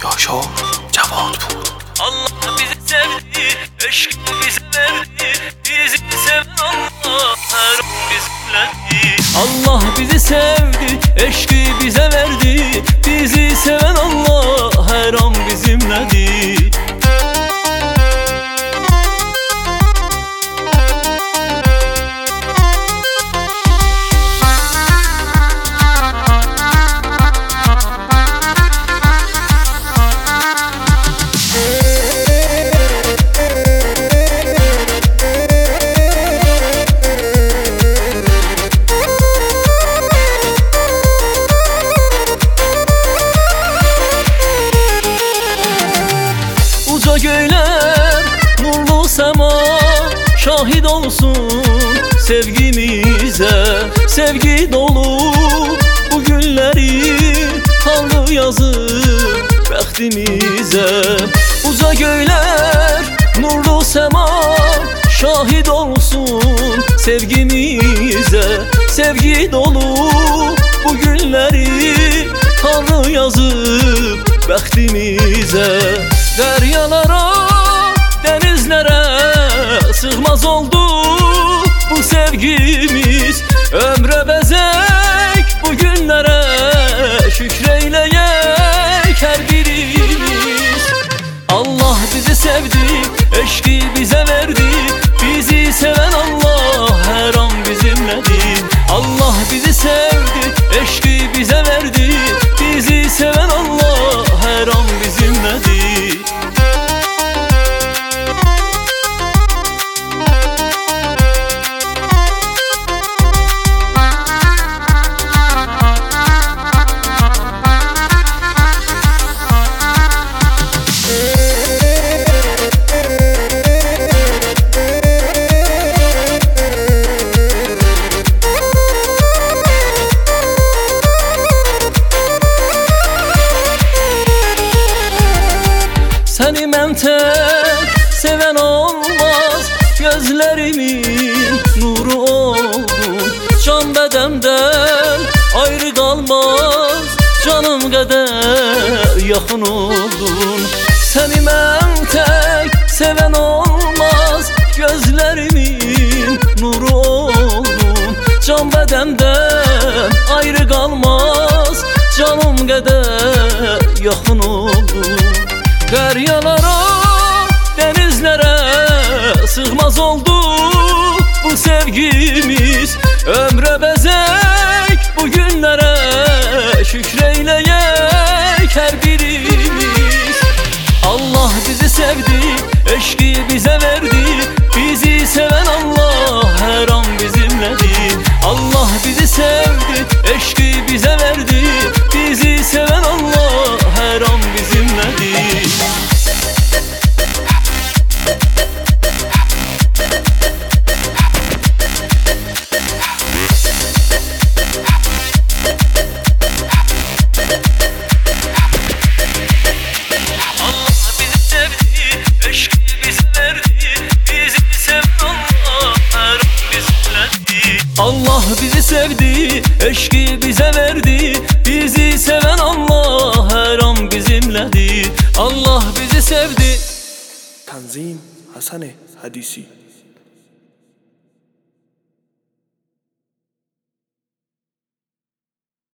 Yaşar Cemaatpur. Allah bizi sevdi, aşkı bize verdi. Bizi seven Allah her an bizimledir. Allah bizi sevdi, aşkı bize verdi. Bizi seven Allah her an bizimledir. Uca göyler, nurlu sema şahit olsun sevgimize. Sevgi dolu bu günleri Tanrı yazır bəxtimize. Uca göyler, nurlu sema şahit olsun sevgimize. Sevgi dolu bu günleri Tanrı yazır bəxtimize. Deryalara, denizlere sığmaz oldu bu sevgimiz. Ömre bezek bu günlere şükreyleyek her birimiz. Allah bizi sevdi, aşkı bize verdi. Bizi seven Allah her an bizimledir. Allah bizi sevdi, aşkı bize verdi. Bizi seven Allah her an bizimledir. Seni mən tək seven olmaz. Gözlerimin nuru oldun. Can bədəmdən ayrı qalmaz. Canım qədər yaxın oldun. Seni mən tək seven olmaz. Gözlerimin nuru oldun. Can bədəmdən ayrı qalmaz. Canım qədər yaxın oldun. Deryalara, denizlere sığmaz oldu bu sevgimiz. Ömre bezek bu günlere şükreyleyek her birimiz. Allah bizi sevdi, aşkı bize verdi. Bizi seven Allah her an bizimledir. Allah bizi sevdi, aşkı bize verdi. Bizi seven Allah her an bizimledir. Allah bizi sevdi, aşkı bize verdi. Bizi seven Allah her an bizimledir. Allah bizi sevdi. Tanzim Hasan Hadisi.